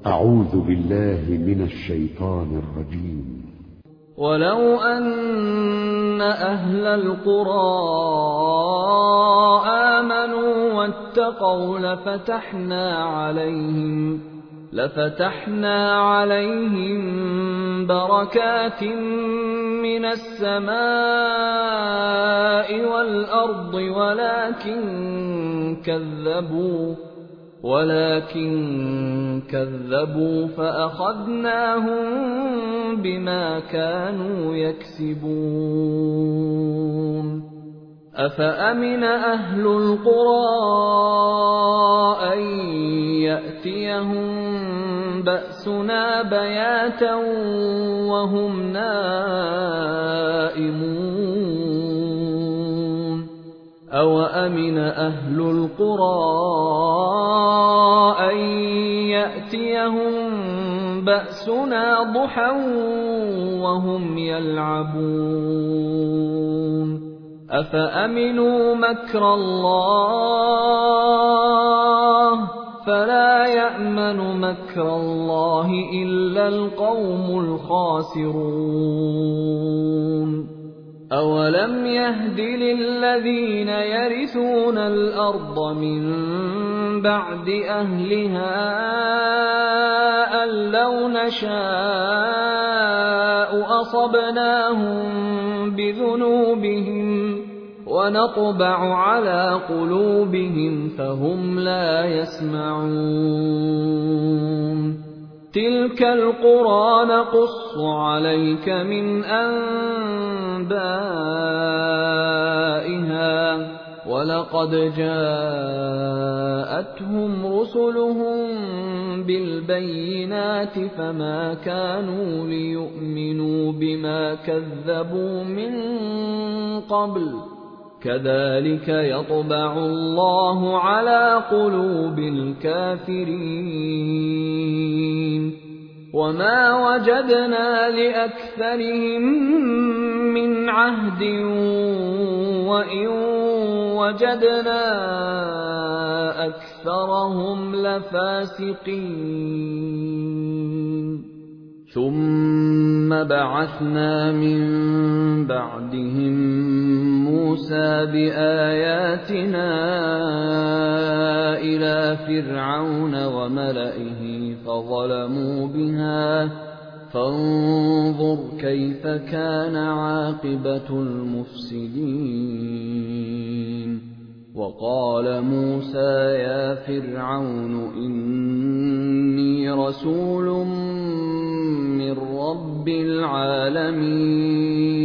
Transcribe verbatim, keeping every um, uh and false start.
أعوذ بالله من الشيطان الرجيم. ولو أن أهل القرى آمنوا واتقوا لفتحنا عليهم لفتحنا عليهم بركات من السماء والأرض ولكن كذبوا ولكن كذبوا فأخذناهم بما كانوا يكسبون. أفأمن أهل القرى أن يأتيهم بأسنا بياتا وهم نائمون أوأمن أهل القرى أن يأتيهم بأسنا ضحى وهم يلعبون أفأمنوا مكر الله فلا يأمن مكر الله إلا القوم الخاسرون. أولم يهد للذين يرثون الأرض من بعد أهلها أن لو نشاء أصبناهم بذنوبهم ونطبع على قلوبهم فهم لا يسمعون. تلك القرى نقص عليك من أنبائها ولقد جاءتهم رسلهم بالبينات فما كانوا ليؤمنوا بما كذبوا من قبل كذلك يطبع الله على قلوب الكافرين. وما وجدنا لأكثرهم من عهد وإن وجدنا أكثرهم لفاسقين. ثم بعثنا من بعدهم موسى بآياتنا إلى فرعون وملئه فظلموا بها فانظر كيف كان عاقبة المفسدين. وقال موسى يا فرعون إني رسول من رب العالمين